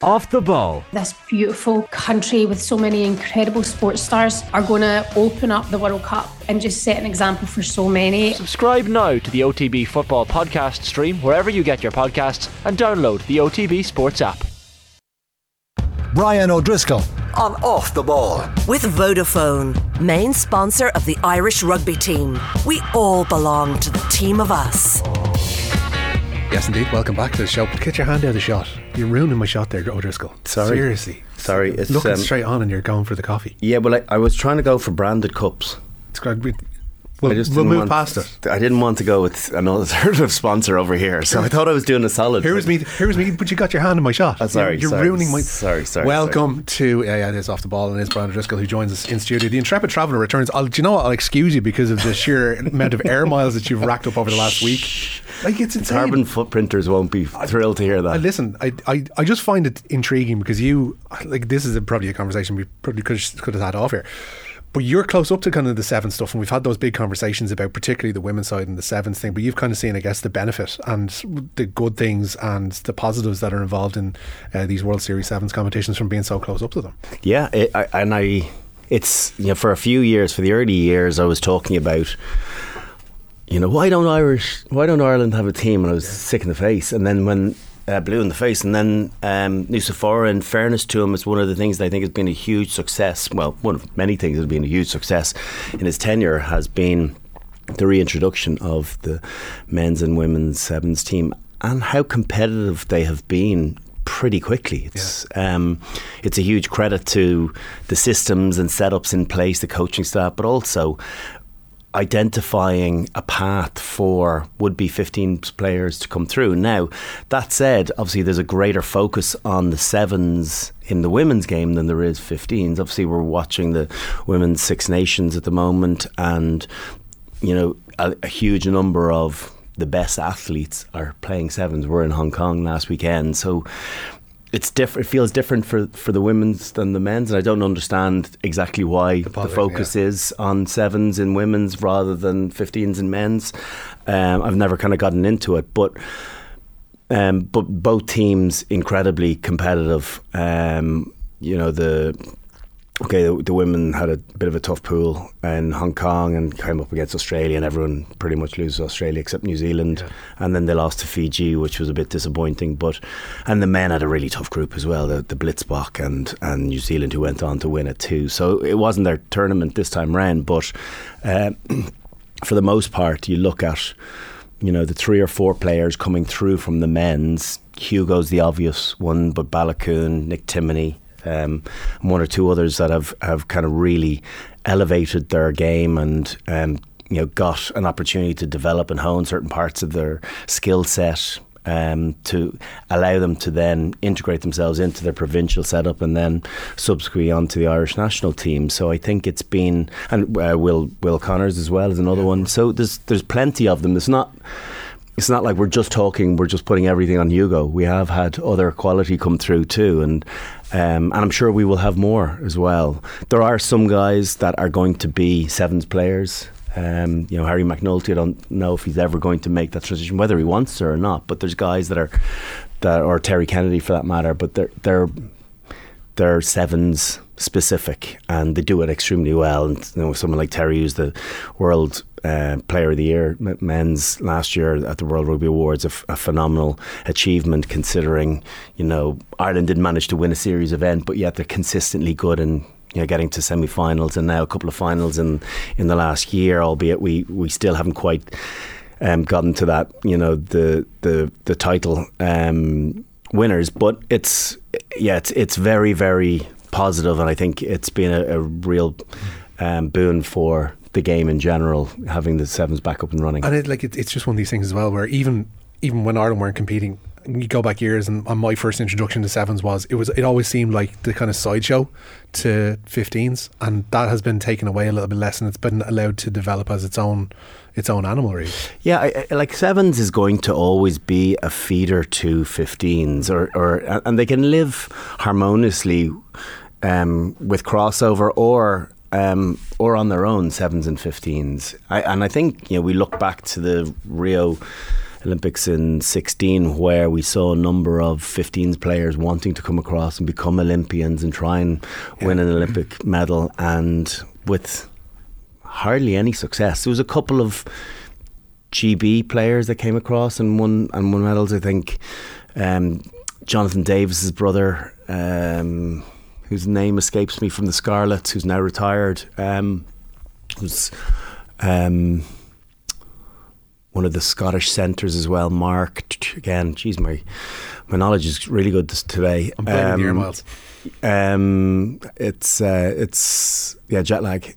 Off the Ball. This beautiful country with so many incredible sports stars are going to open up the World Cup and just set an example for so many. Subscribe now to the OTB Football Podcast stream wherever you get your podcasts and download the OTB Sports app. Brian O'Driscoll on Off the Ball. With Vodafone, main sponsor of the Irish rugby team. We all belong to the team of us. Yes, indeed. Welcome back to the show. Get your hand out of the shot. You're ruining my shot there, O'Driscoll. Sorry. Seriously. Sorry. It's looking straight on and you're going for the coffee. Yeah, well, I was trying to go for branded cups. It's good. We'll move past it. I didn't want to go with an alternative sponsor over here, so I thought I was doing a solid. Here was me, but you got your hand in my shot. Sorry. You're ruining my... Sorry. Welcome to... it is Off the Ball, and it's Brian O'Driscoll who joins us in studio. The Intrepid Traveller returns. Do you know what? I'll excuse you because of the sheer amount of air miles that you've racked up over the last week. Like, it's insane. Carbon footprinters won't be thrilled to hear that. Listen, I just find it intriguing because this is probably a conversation we probably could have had off here. But you're close up to kind of the sevens stuff, and we've had those big conversations about particularly the women's side and the sevens thing, but you've kind of seen, I guess, the benefit and the good things and the positives that are involved in these World Series Sevens competitions from being so close up to them. Yeah, it's for a few years, for the early years, I was talking about, why don't Ireland have a team? And I was sick in the face. And then when blue in the face, and then Nucifora, in fairness to him, is one of the things that I think has been a huge success. Well, one of many things that has been a huge success in his tenure has been the reintroduction of the men's and women's sevens team, and how competitive they have been pretty quickly. It's a huge credit to the systems and setups in place, the coaching staff, but also identifying a path for would-be 15 players to come through. Now, that said, obviously there's a greater focus on the sevens in the women's game than there is 15s. Obviously we're watching the Women's Six Nations at the moment, and a huge number of the best athletes are playing sevens. We're in Hong Kong last weekend, so it's different. It feels different for the women's than the men's, and I don't understand exactly why the focus is on sevens in women's rather than 15s in men's. I've never kind of gotten into it, but both teams incredibly competitive. The women had a bit of a tough pool in Hong Kong and came up against Australia, and everyone pretty much loses Australia except New Zealand, and then they lost to Fiji, which was a bit disappointing. And the men had a really tough group as well, the Blitzbach and New Zealand, who went on to win it too. So it wasn't their tournament this time round, but for the most part, you look at the 3 or 4 players coming through from the men's. Hugo's the obvious one, but Balakoon, Nick Timoney, one or two others that have kind of really elevated their game and got an opportunity to develop and hone certain parts of their skill set, to allow them to then integrate themselves into their provincial setup and then subsequently onto the Irish national team. So I think it's been, and Will Connors as well is another one. So there's plenty of them. It's not like we're just putting everything on Hugo. We have had other quality come through too, and I'm sure we will have more as well. There are some guys that are going to be sevens players. Harry McNulty, I don't know if he's ever going to make that transition, whether he wants to or not. But there's guys that or Terry Kennedy for that matter. But they're sevens specific, and they do it extremely well. And someone like Terry, who's the world Player of the Year men's last year at the World Rugby Awards, a phenomenal achievement considering Ireland didn't manage to win a series event, but yet they're consistently good and getting to semi-finals and now a couple of finals in the last year, albeit we still haven't quite gotten to that the title winners. But it's very, very positive, and I think it's been a real boon for the game in general, having the sevens back up and running. And it's just one of these things as well where even when Ireland weren't competing, you go back years, and on my first introduction to sevens it always seemed like the kind of sideshow to 15s, and that has been taken away a little bit less, and it's been allowed to develop as its own animal, really. Yeah, like sevens is going to always be a feeder to 15s, and they can live harmoniously with crossover or on their own, sevens and 15s. I think we look back to the Rio Olympics in 16, where we saw a number of 15s players wanting to come across and become Olympians and try and win an Olympic medal, and with hardly any success. There was a couple of GB players that came across and won medals. I think Jonathan Davis's brother, whose name escapes me, from the Scarlets, who's now retired, was one of the Scottish centres as well. Mark, again, geez, my knowledge is really good today. I'm blaming the air miles. It's jet lag.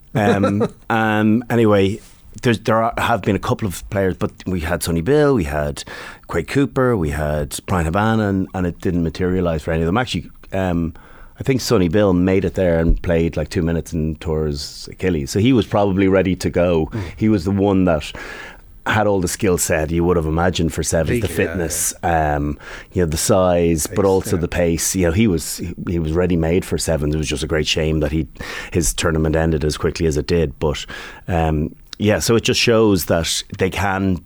Anyway, there have been a couple of players, but we had Sonny Bill, we had Quade Cooper, we had Brian Habana, and it didn't materialise for any of them. Actually, I think Sonny Bill made it there and played like 2 minutes and tore his Achilles, so he was probably ready to go. He was the one that had all the skill set you would have imagined for sevens, the fitness, the size, pace, but also the pace. He was ready made for sevens. It was just a great shame that his tournament ended as quickly as it did. But so it just shows that they can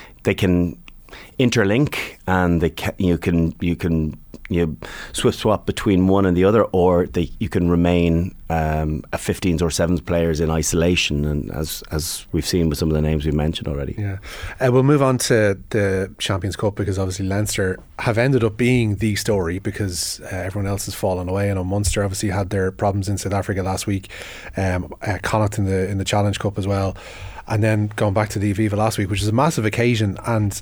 interlink, and you can swift swap between one and the other, or you can remain a 15s or 7s players in isolation, and as we've seen with some of the names we've mentioned already. We'll move on to the Champions Cup, because obviously Leinster have ended up being the story, because everyone else has fallen away. I know Munster obviously had their problems in South Africa last week, Connacht in the Challenge Cup as well, and then going back to the Aviva last week, which is a massive occasion. And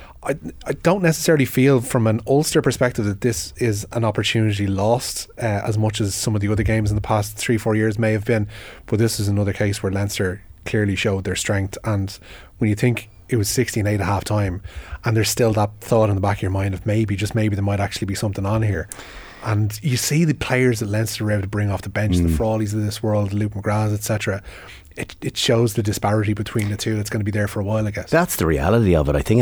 I don't necessarily feel from an Ulster perspective that this is an opportunity lost as much as some of the other games in the past 3-4 years may have been, but this is another case where Leinster clearly showed their strength. And when you think it was 16-8 at half time, and there's still that thought in the back of your mind of maybe there might actually be something on here, and you see the players that Leinster were able to bring off the bench, the Frawleys of this world, Luke McGraths, etc. It shows the disparity between the two that's going to be there for a while, I guess. That's the reality of it, I think,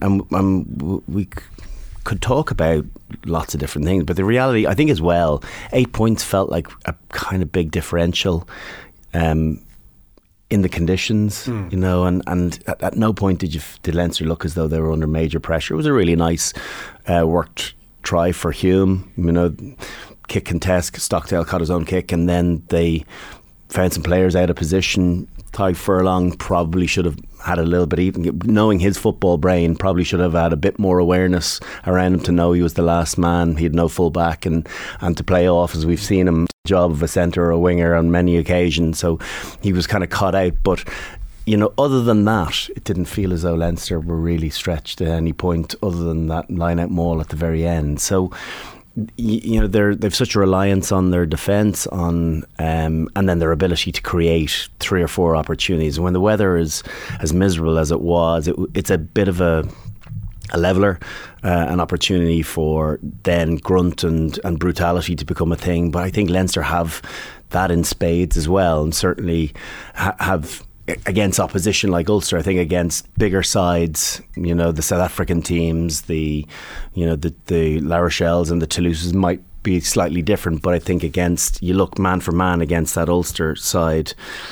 and we could talk about lots of different things, but the reality, I think, as well, 8 points felt like a kind of big differential in the conditions, and at no point did Leinster look as though they were under major pressure. It was a really nice worked try for Hume, kick contest. Stockdale caught his own kick, and then they found some players out of position. Ty Furlong probably should have had a little bit, even knowing his football brain, probably should have had a bit more awareness around him to know he was the last man. He had no full back and to play off, as we've seen him, job of a centre or a winger on many occasions, so he was kind of caught out. But other than that, it didn't feel as though Leinster were really stretched at any point other than that line-out maul at the very end. So they've such a reliance on their defence, and then their ability to create 3 or 4 opportunities. And when the weather is as miserable as it was, it's a bit of a leveller, an opportunity for then grunt and brutality to become a thing. But I think Leinster have that in spades as well, and certainly have against opposition like Ulster. I think against bigger sides, the South African teams, the La Rochelles and the Toulouses might be slightly different, but I think you look man for man against that Ulster side,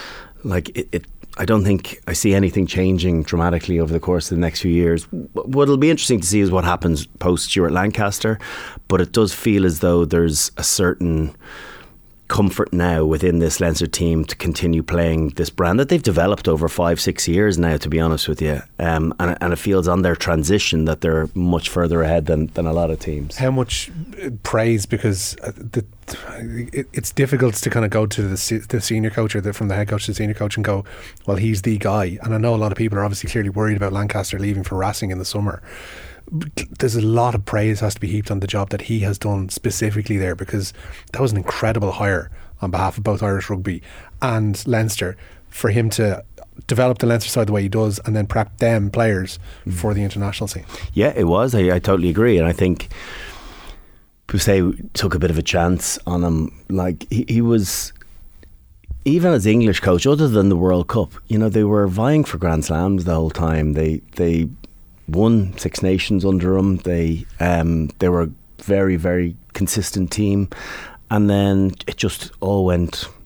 I don't think I see anything changing dramatically over the course of the next few years. What'll be interesting to see is what happens post Stuart Lancaster, but it does feel as though there's a certain comfort now within this Leinster team to continue playing this brand that they've developed over 5-6 years now, to be honest with you, and it feels on their transition that they're much further ahead than a lot of teams. How much praise, because it's difficult to kind of go to the senior coach, or from the head coach to the senior coach, and go, well, he's the guy. And I know a lot of people are obviously clearly worried about Lancaster leaving for Racing in the summer. There's a lot of praise has to be heaped on the job that he has done specifically there, because that was an incredible hire on behalf of both Irish Rugby and Leinster, for him to develop the Leinster side the way he does and then prep them players for the international scene. Yeah, it was. I totally agree, and I think Poussey took a bit of a chance on him. Like he was, even as English coach, other than the World Cup, they were vying for Grand Slams the whole time. They won Six Nations under him. They were a very, very consistent team, and then it just all went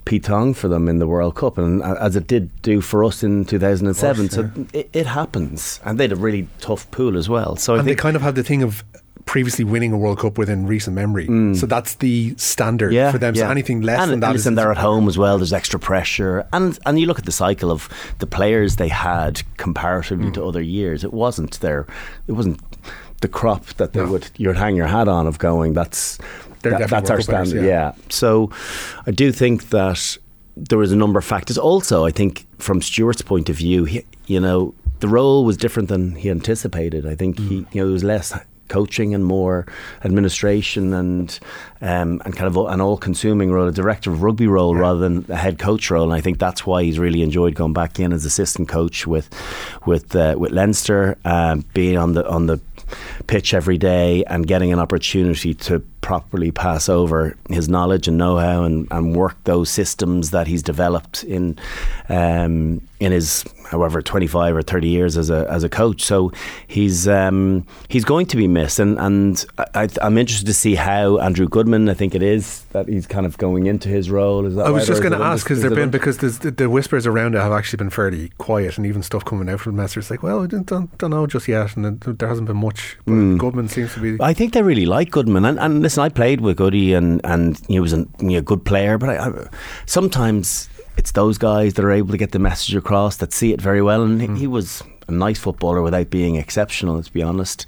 Pete Tong for them in the World Cup, and as it did do for us in 2007. Course, so it happens, and they had a really tough pool as well. So I think they kind of have the thing of previously winning a World Cup within recent memory, so that's the standard for them. So anything less than that, and listen, they're at home as well. There's extra pressure, and you look at the cycle of the players they had comparatively to other years. It wasn't the crop that you'd hang your hat on of going. That's our standard. Yeah. So I do think that there was a number of factors. Also, I think from Stuart's point of view, the role was different than he anticipated. I think there was less coaching and more administration and kind of an all-consuming role, a director of rugby role rather than a head coach role. And I think that's why he's really enjoyed going back in as assistant coach with Leinster, being on the pitch every day and getting an opportunity to properly pass over his knowledge and know-how and work those systems that he's developed in his however 25 or 30 years as a coach. So he's going to be missed, and I'm interested to see how Andrew Goodman, I think it is, that he's kind of going into his role. Is that I was right, just going to ask, because the whispers around it have actually been fairly quiet, and even stuff coming out from the Masters like, well, I don't know just yet, and there hasn't been much. But Goodman seems to be. I think they really like Goodman, and listen, I played with Goody, and he was a good player, but I sometimes it's those guys that are able to get the message across, that see it very well, and he was a nice footballer without being exceptional, let's be honest.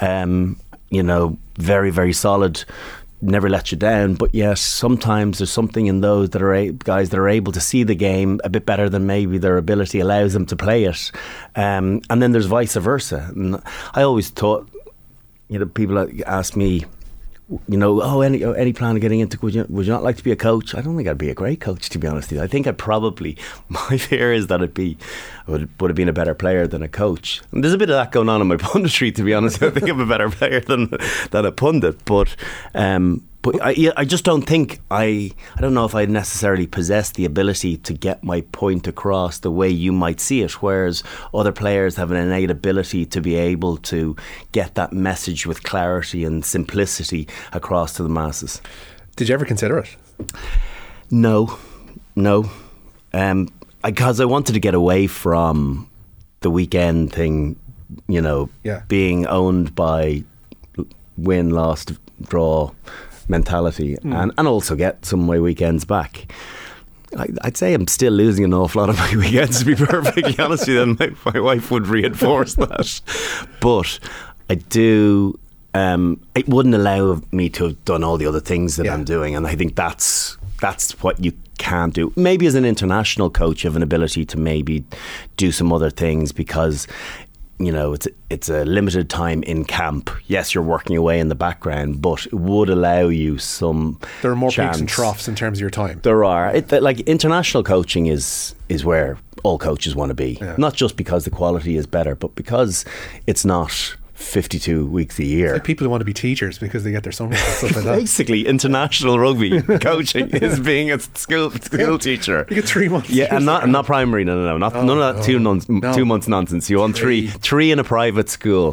Very, very solid, never let you down, but yes, sometimes there's something in those that are guys that are able to see the game a bit better than maybe their ability allows them to play it, and then there's vice versa. And I always thought, people ask me, any plan of getting into, would you not like to be a coach? I don't think I'd be a great coach, to be honest with you. I think my fear is that I would have been a better player than a coach. And there's a bit of that going on in my punditry, to be honest. I think I'm a better player than a pundit, but I just don't think I don't know if I necessarily possess the ability to get my point across the way you might see it, whereas other players have an innate ability to be able to get that message with clarity and simplicity across to the masses. Did you ever consider it? No. Because I wanted to get away from the weekend thing, being owned by win, lost, draw mentality, and also get some of my weekends back. I'd say I'm still losing an awful lot of my weekends, to be perfectly honest with you, and my wife would reinforce that. But I do, it wouldn't allow me to have done all the other things that I'm doing, and I think that's what you can't do. Maybe as an international coach, you have an ability to maybe do some other things, because it's a limited time in camp. Yes, you're working away in the background, but it would allow you some. There are more chance. peaks and troughs in terms of your time. There are. International coaching is where all coaches want to be. Yeah. Not just because the quality is better, but because it's not 52 weeks a year. It's like people who want to be teachers because they get their summers and stuff like that. Basically, international rugby coaching is being a school teacher. You get 3 months. Yeah, and not primary. No. None of that 2 months nonsense. You want three in a private school.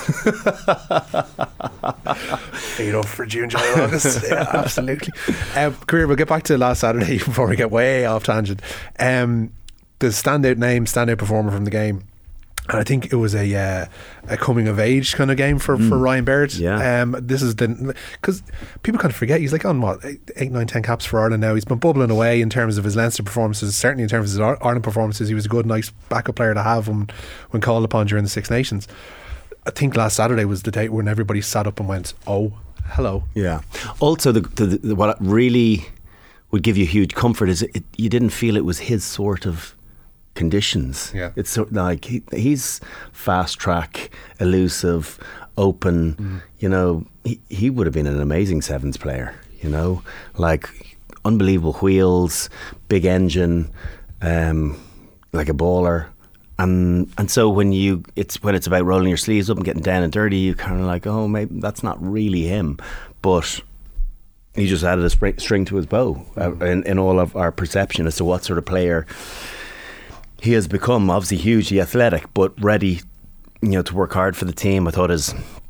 Paid up for June, July, August. Yeah, absolutely. Career, we'll get back to last Saturday before we get way off tangent. The standout performer from the game. And I think it was a coming of age kind of game for Ryan Baird. Yeah. This is because people kind of forget he's like on 8, 9, 10 caps for Ireland now. He's been bubbling away in terms of his Leinster performances, certainly in terms of his Ireland performances. He was a good, nice backup player to have when called upon during the Six Nations. I think last Saturday was the day when everybody sat up and went, "Oh, hello." Yeah. Also, what really would give you huge comfort is you didn't feel it was his sort of conditions. Yeah. It's like he's fast track, elusive, open. He would have been an amazing sevens player. Like unbelievable wheels, big engine, like a baller. And so when it's about rolling your sleeves up and getting down and dirty, you kind of like, oh, maybe that's not really him. But he just added a string to his bow in all of our perception as to what sort of player he has become. Obviously hugely athletic, but ready, to work hard for the team. I thought his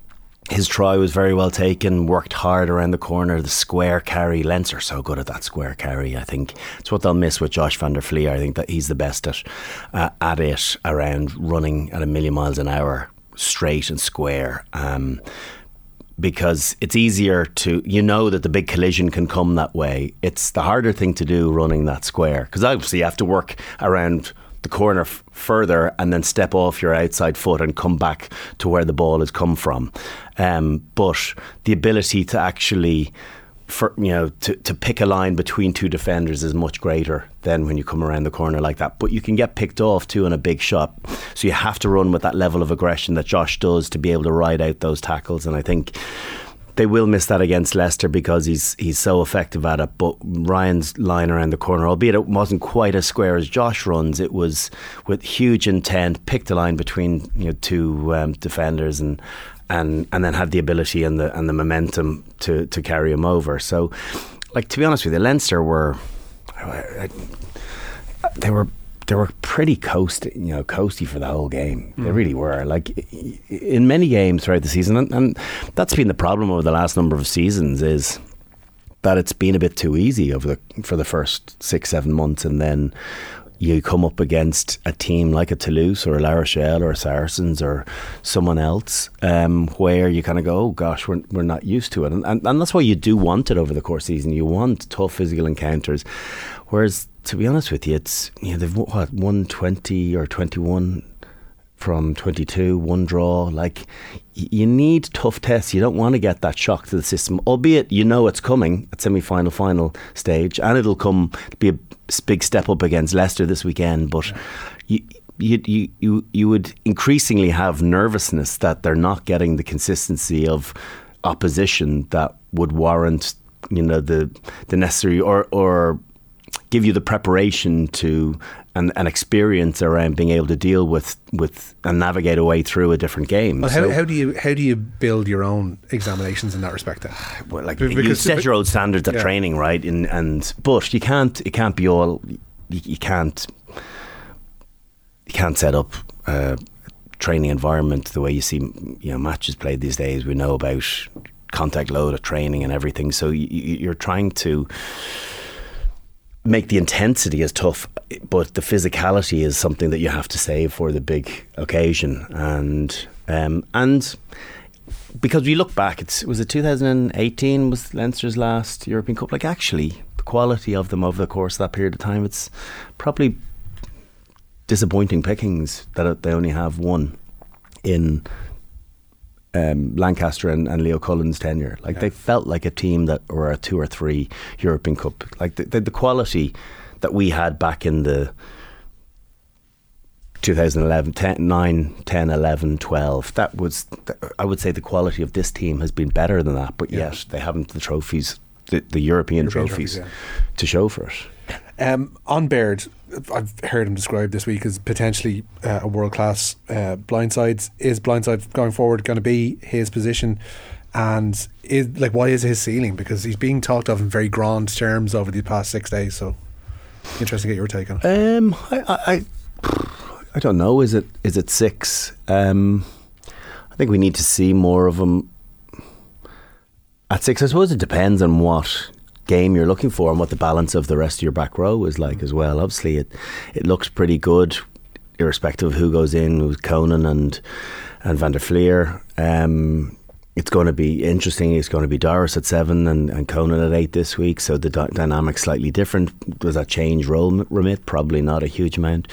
His try was very well taken, worked hard around the corner, the square carry. Leinster are so good at that square carry. I think it's what they'll miss with Josh van der Flier. I think that he's the best at it around running at 1,000,000 miles an hour, straight and square. Because it's easier to, that the big collision can come that way. It's the harder thing to do running that square, because obviously you have to work around the corner further and then step off your outside foot and come back to where the ball has come from. But the ability to actually, to pick a line between two defenders is much greater than when you come around the corner like that. But you can get picked off too in a big shot. So you have to run with that level of aggression that Josh does to be able to ride out those tackles. And I think they will miss that against Leicester because he's so effective at it. But Ryan's line around the corner, albeit it wasn't quite as square as Josh runs, it was with huge intent, picked a line between two defenders and then had the ability and the momentum to carry him over. So, to be honest with you, Leinster were they were pretty coasty for the whole game. They really were. In many games throughout the season, and that's been the problem over the last number of seasons, is that it's been a bit too easy for the first 6-7 months, and then you come up against a team like a Toulouse or a La Rochelle or a Saracens or someone else, where you kind of go, oh gosh, we're not used to it, and that's why you do want it over the course of the season. You want tough physical encounters, whereas to be honest with you, it's they've won 20 or 21 from 22, one draw. You need tough tests. You don't want to get that shock to the system, albeit it's coming at semi-final, final stage, and it'll be a big step up against Leicester this weekend. But you would increasingly have nervousness that they're not getting the consistency of opposition that would warrant the necessary or give you the preparation to and experience around being able to deal with and navigate a way through a different game. Well, how do you build your own examinations in that respect then? Well, you set your own standards at training, right? But it can't be all. You can't set up a training environment the way you see matches played these days. We know about contact load of training and everything. So you're trying to make the intensity as tough, but the physicality is something that you have to save for the big occasion. And because we look back, was it 2018 was Leinster's last European Cup? Actually, the quality of them over the course of that period of time, it's probably disappointing pickings that they only have one in Lancaster and Leo Cullen's tenure. They felt like a team that were a 2 or 3 European Cup. The quality that we had back in the 2011, 9, 10, 11, 12, that was, I would say the quality of this team has been better than that, but yet they haven't the trophies, the European trophies to show for it. On Baird, I've heard him described this week as potentially a world-class blindside. Is blindside going forward going to be his position, and why is his ceiling? Because he's being talked of in very grand terms over the past 6 days. So interesting to get your take on it. I don't know. Is it 6? I think we need to see more of him at 6. I suppose it depends on what game you're looking for and what the balance of the rest of your back row is like as well. Obviously it looks pretty good irrespective of who goes in with Conan and Van der Flier. It's going to be interesting. It's going to be Doris at 7 and Conan at 8 this week, so the dynamic's slightly different. Does that change role remit? Probably not a huge amount.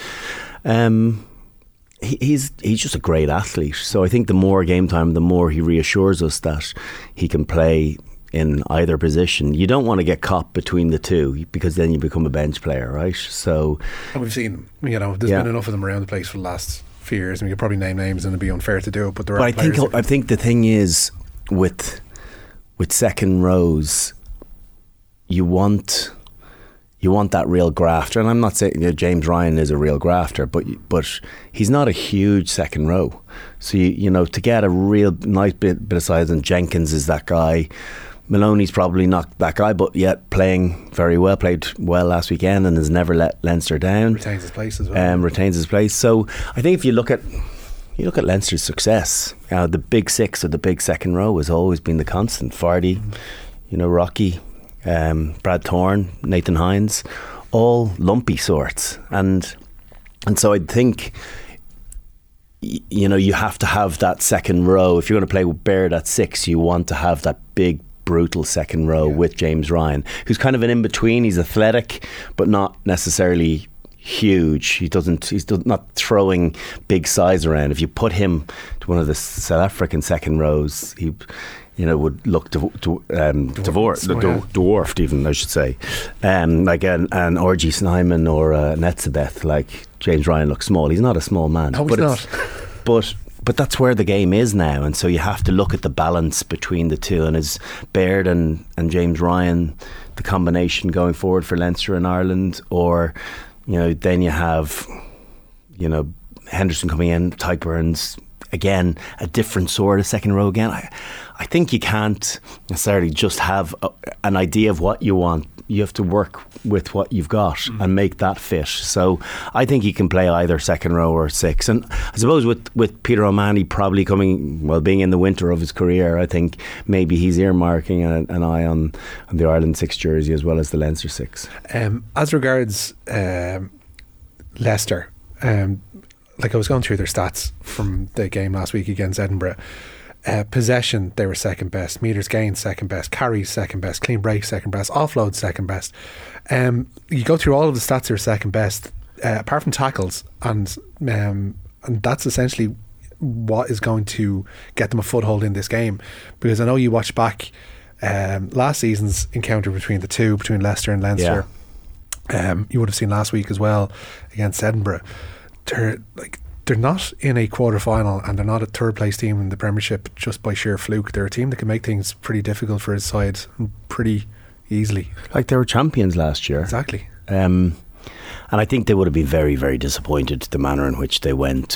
He's just a great athlete, so I think the more game time, the more he reassures us that he can play in either position. You don't want to get caught between the two, because then you become a bench player, right? So, and we've seen them. There's been enough of them around the place for the last few years. I mean, you could probably name names, and it'd be unfair to do it. But I think the thing is with second rows, you want that real grafter. And I'm not saying James Ryan is a real grafter, but he's not a huge second row. So to get a real nice bit of size, and Jenkins is that guy. Maloney's probably not that guy, but yet playing very well, played well last weekend and has never let Leinster down. Retains his place as well. Retains his place. So I think if you look at you look at Leinster's success. The big six or the big second row has always been the constant. Fardy, Rocky, Brad Thorne, Nathan Hines, all lumpy sorts, and so I think you have to have that second row. If you're going to play with Baird at 6, you want to have that big, brutal second row with James Ryan, who's kind of an in-between. He's athletic, but not necessarily huge. He's not throwing big size around. If you put him to one of the South African second rows, he would look dwarfed even, I should say. Like an R.G. Snyman or Netzebeth, like James Ryan looks small. He's not a small man. No, he's not. But that's where the game is now, and so you have to look at the balance between the two. And is Baird and James Ryan the combination going forward for Leinster and Ireland, or then you have Henderson coming in, Tyke Burns again, a different sort of second row again. I think you can't necessarily just have an idea of what you want. You have to work with what you've got and make that fit. So I think he can play either second row or 6. And I suppose with Peter O'Mahony probably being in the winter of his career, I think maybe he's earmarking an eye on the Ireland 6 jersey as well as the Leinster 6. As regards Leicester, like I was going through their stats from the game last week against Edinburgh. Possession, they were second best. Meters gained, second best. Carries, second best. Clean break, second best. Offload, second best. You go through all of the stats, they're second best, apart from tackles, and that's essentially what is going to get them a foothold in this game. Because I know you watched back last season's encounter between Leicester and Leinster. Yeah. You would have seen last week as well against Edinburgh. They're not in a quarter-final, and they're not a third-place team in the Premiership just by sheer fluke. They're a team that can make things pretty difficult for his side pretty easily. Like they were champions last year. Exactly. And I think they would have been very, very disappointed the manner in which they went,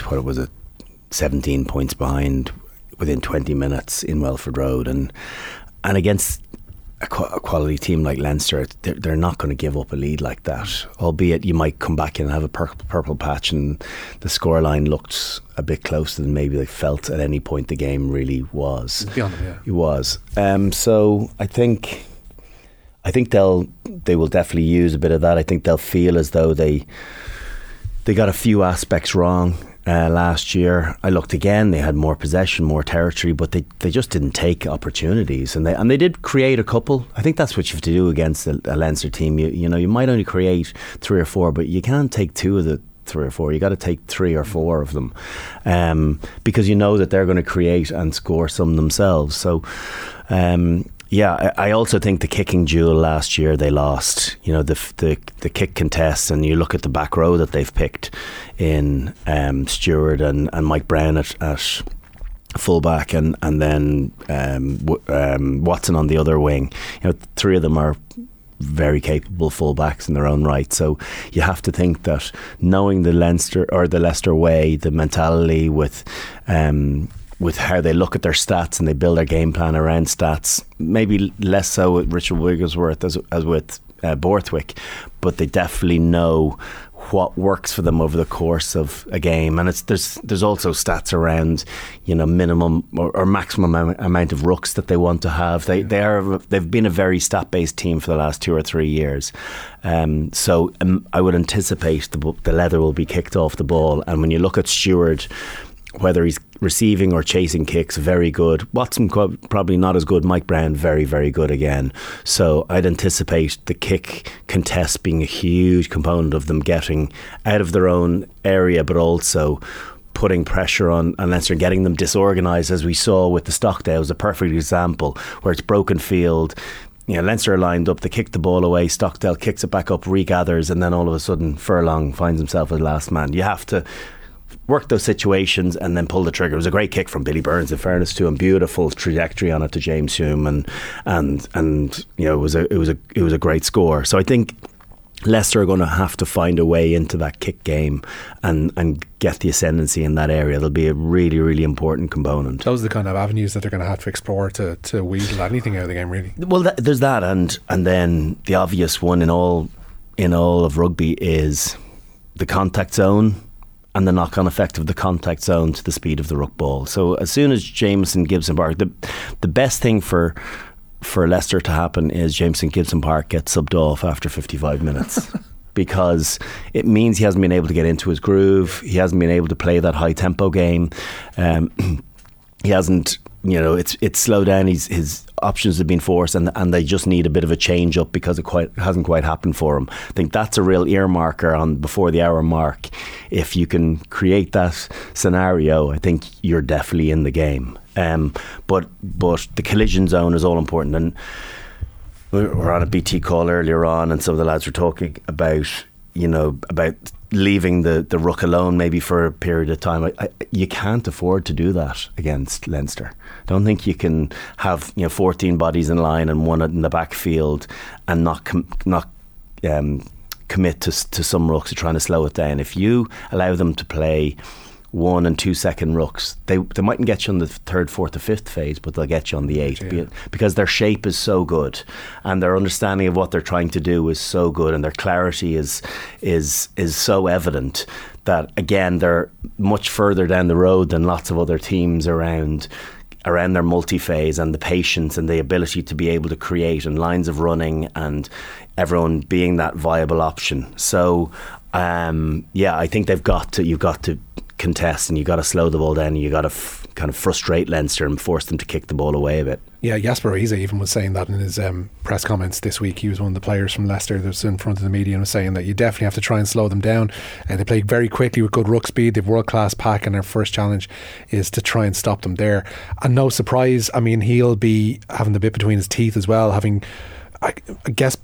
17 points behind within 20 minutes in Welford Road. And against a quality team like Leinster, they're not going to give up a lead like that, albeit you might come back and have a purple patch and the scoreline looked a bit closer than maybe they felt at any point the game really was. Beyond them, yeah. It was. So I think they will definitely use a bit of that. I think they'll feel as though they got a few aspects wrong last year. I looked again, they had more possession, more territory, but they just didn't take opportunities, and they did create a couple. I think that's what you have to do against a Leinster team. You might only create 3 or 4, but you can't take 2 of the 3 or 4. You got to take 3 or 4 of them, because you know that they're going to create and score some themselves. So yeah, I also think the kicking duel last year they lost. The kick contest, and you look at the back row that they've picked in Stewart and Mike Brown at fullback, and then Watson on the other wing. 3 of them are very capable fullbacks in their own right. So you have to think that knowing the Leicester way, the mentality with how they look at their stats and they build their game plan around stats, maybe less so with Richard Wigglesworth as with Borthwick, but they definitely know what works for them over the course of a game. And there's also stats around minimum or maximum amount of rucks that they want to have. They've been a very stat based team for the last 2 or 3 years. So I would anticipate the leather will be kicked off the ball. And when you look at Stewart, whether he's receiving or chasing kicks, very good. Watson probably not as good. Mike Brown, very, very good again. So I'd anticipate the kick contest being a huge component of them getting out of their own area, but also putting pressure on Leinster and getting them disorganised, as we saw with the Stockdales, a perfect example where it's broken field. Leinster are lined up, they kick the ball away, Stockdale kicks it back up, regathers, and then all of a sudden Furlong finds himself as last man. You have to work those situations and then pull the trigger. It was a great kick from Billy Burns, in fairness to him, beautiful trajectory on it to James Hume, and it was a great score. So I think Leicester are going to have to find a way into that kick game and get the ascendancy in that area. That'll be a really, really important component. Those are the kind of avenues that they're going to have to explore to wheedle anything out of the game, really. Well, there's that, and then the obvious one in all of rugby is the contact zone and the knock-on effect of the contact zone to the speed of the ruck ball. So as soon as Jameson Gibson Park, the best thing for Leicester to happen is Jameson Gibson Park gets subbed off after 55 minutes. Because it means he hasn't been able to get into his groove. He hasn't been able to play that high tempo game. He hasn't, it's slowed down. His options have been forced, and they just need a bit of a change up because it hasn't quite happened for him. I think that's a real earmarker on before the hour mark. If you can create that scenario, I think you're definitely in the game. But the collision zone is all important. And we were on a BT call earlier on, and some of the lads were talking about leaving the ruck alone maybe for a period of time. You can't afford to do that against Leinster. I don't think you can have 14 bodies in line and one in the backfield and not commit to some rucks of trying to slow it down. If you allow them to play 1 and 2 second rucks, they mightn't get you on the 3rd, 4th or 5th phase, but they'll get you on the 8th, because their shape is so good and their understanding of what they're trying to do is so good, and their clarity is so evident that, again, they're much further down the road than lots of other teams around their multi-phase, and the patience and the ability to be able to create and lines of running and everyone being that viable option. So I think you've got to contest, and you've got to slow the ball down, and you've got to kind of frustrate Leinster and force them to kick the ball away a bit. Yeah, Jasper Riese even was saying that in his press comments this week. He was one of the players from Leicester that was in front of the media and was saying that you definitely have to try and slow them down. They play very quickly with good ruck speed. They've world-class pack, and their first challenge is to try and stop them there. And no surprise, I mean, he'll be having the bit between his teeth as well, having, I guess,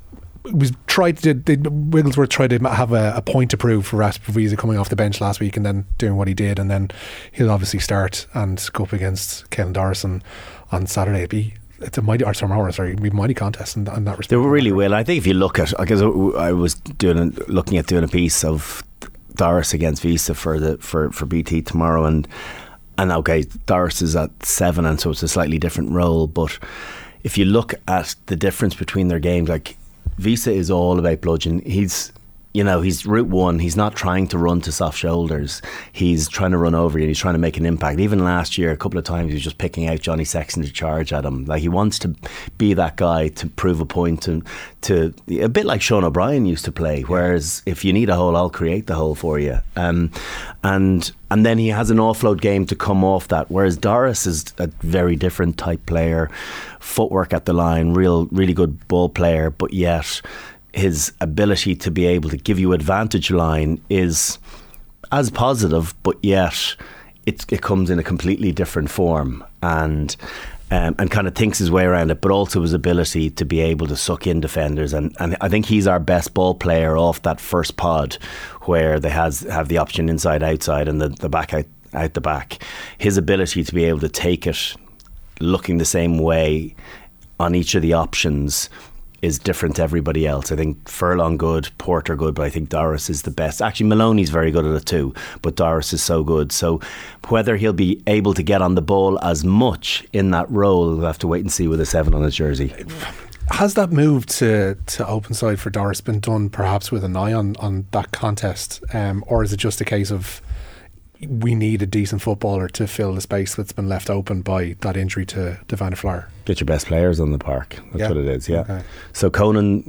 Wigglesworth tried to have a point to prove for Jasper Riese coming off the bench last week and then doing what he did, and then he'll obviously start and go up against Caelan Doris on Saturday. It'd be a mighty contest in that respect. They really will. I think if you look at, because I was looking at doing a piece of Doris against Visa for BT tomorrow, and okay, Doris is at 7, and so it's a slightly different role, but if you look at the difference between their games, like Visa is all about bludgeon. He's route one. He's not trying to run to soft shoulders. He's trying to run over you, and he's trying to make an impact. Even last year, a couple of times, he was just picking out Johnny Sexton to charge at him. Like, he wants to be that guy to prove a point, to a bit like Sean O'Brien used to play. Whereas if you need a hole, I'll create the hole for you. And then he has an offload game to come off that. Whereas Doris is a very different type player, footwork at the line, really good ball player, but yet his ability to be able to give you advantage line is as positive, but yet it comes in a completely different form, and kind of thinks his way around it, but also his ability to be able to suck in defenders, and I think he's our best ball player off that first pod where they have the option inside outside and the back out the back. His ability to be able to take it looking the same way on each of the options is different to everybody else. I think Furlong good, Porter good, but I think Doris is the best. Actually, Maloney's very good at it too, but Doris is so good. So whether he'll be able to get on the ball as much in that role, we'll have to wait and see with a 7 on his jersey. Has that move to open side for Doris been done perhaps with an eye on that contest, or is it just a case of we need a decent footballer to fill the space that's been left open by that injury to Van der Fleur? Get your best players on the park. That's what it is. Yeah. Okay. So Conan,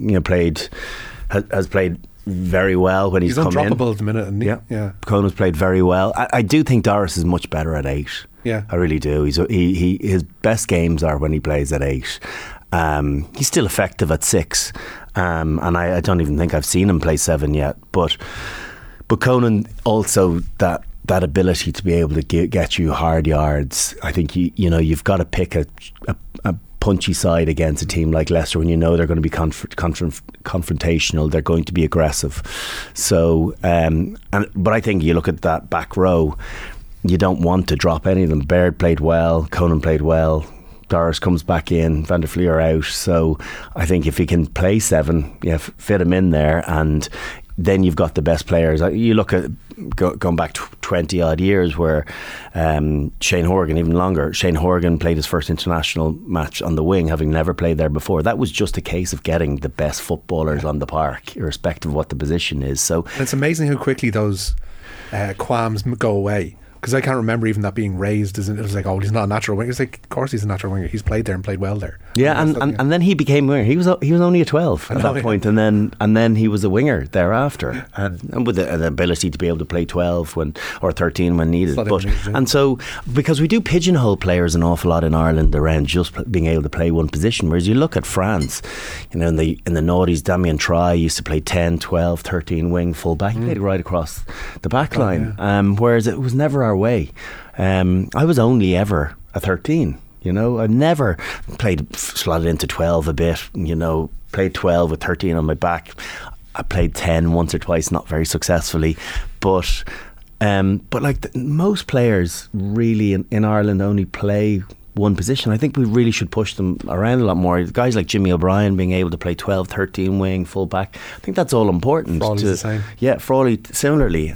has played very well when he's come in. He's undroppable at the minute. Yeah. Conan's played very well. I do think Doris is much better at 8. Yeah, I really do. His best games are when he plays at 8. He's still effective at 6, and I don't even think I've seen him play 7 yet. But Conan also that ability to be able to get you hard yards. I think you've got to pick a punchy side against a team like Leicester when you know they're going to be confrontational. They're going to be aggressive. So, but I think you look at that back row, you don't want to drop any of them. Baird played well, Conan played well, Doris comes back in, Van der Fleur out. So I think if he can play 7, fit him in there, and then you've got the best players. You look at going back 20 odd years where Shane Horgan, even longer, Shane Horgan played his first international match on the wing, having never played there before. That was just a case of getting the best footballers on the park, irrespective of what the position is. So it's amazing how quickly those qualms go away. Because I can't remember even that being raised. It was like, oh, he's not a natural winger. It's like, of course he's a natural winger. He's played there and played well there. Yeah, and then he became winger. He was only a 12 at that point, and then he was a winger thereafter, and with the ability to be able to play 12 or 13 when needed. And so, because we do pigeonhole players an awful lot in Ireland around just being able to play one position, whereas you look at France, in the noughties, Damien Traille used to play 10, 12, 13 wing full back. He played right across the back line, whereas it was never our way. I was only ever a 13. I never slotted into 12 a bit, played 12 with 13 on my back. I played 10 once or twice, not very successfully, but like most players really in Ireland only play one position. I think we really should push them around a lot more. Guys like Jimmy O'Brien being able to play 12, 13 wing, full back, I think that's all important. Frawley's the same. Yeah, Frawley similarly.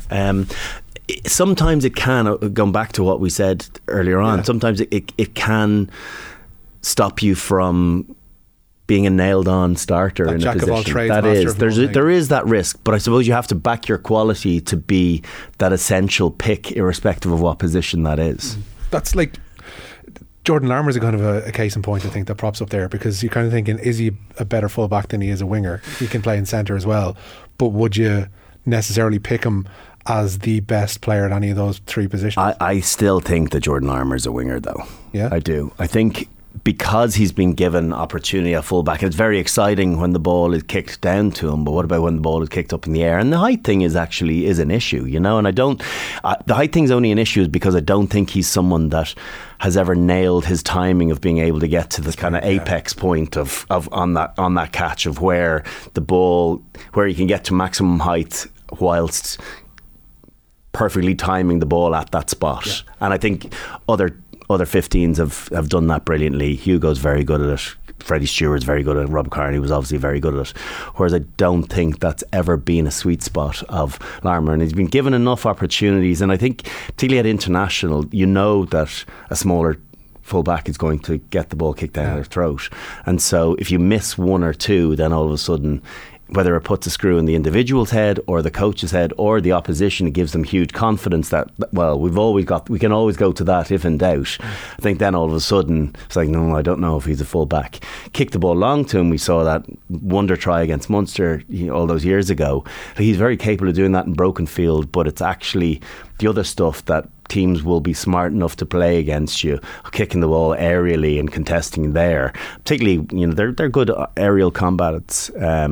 Sometimes it can, going back to what we said earlier on, sometimes it can stop you from being a nailed on starter in a position. That is, there is that risk, but I suppose you have to back your quality to be that essential pick irrespective of what position that is. That's like Jordan Larmour's a kind of a case in point, I think, that props up there, because you're kind of thinking, is he a better fullback than he is a winger? He can play in centre as well, but would you necessarily pick him as the best player at any of those three positions? I still think that Jordan Larmour's a winger, though. Yeah, I do. I think because he's been given opportunity at fullback, it's very exciting when the ball is kicked down to him, but what about when the ball is kicked up in the air? And the height thing is an issue, and I don't the height thing's only an issue because I don't think he's someone that has ever nailed his timing of being able to get to this kind of apex point of on that catch of where the ball, where you can get to maximum height whilst perfectly timing the ball at that spot. Yeah. And I think other 15s have done that brilliantly. Hugo's very good at it. Freddie Stewart's very good at it. Rob Carney was obviously very good at it. Whereas I don't think that's ever been a sweet spot of Larmour, and he's been given enough opportunities. And I think particularly at international, that a smaller fullback is going to get the ball kicked down their throat. And so if you miss one or two, then all of a sudden, whether it puts a screw in the individual's head or the coach's head or the opposition, it gives them huge confidence that, well, we can always go to that if in doubt. I think then all of a sudden it's like, no, I don't know if he's a full back. Kick the ball long to him. We saw that wonder try against Munster all those years ago. He's very capable of doing that in broken field, but it's actually the other stuff that teams will be smart enough to play against you, kicking the ball aerially and contesting there. Particularly, they're good aerial combats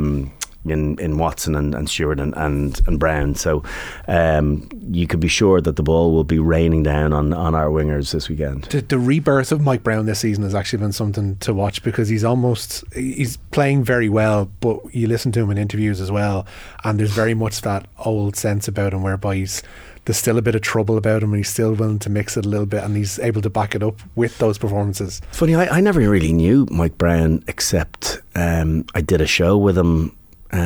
in Watson and Stewart and Brown. So you could be sure that the ball will be raining down on our wingers this weekend. The rebirth of Mike Brown this season has actually been something to watch, because he's playing very well, but you listen to him in interviews as well, and there's very much that old sense about him whereby there's still a bit of trouble about him, and he's still willing to mix it a little bit, and he's able to back it up with those performances. Funny, I never really knew Mike Brown, except I did a show with him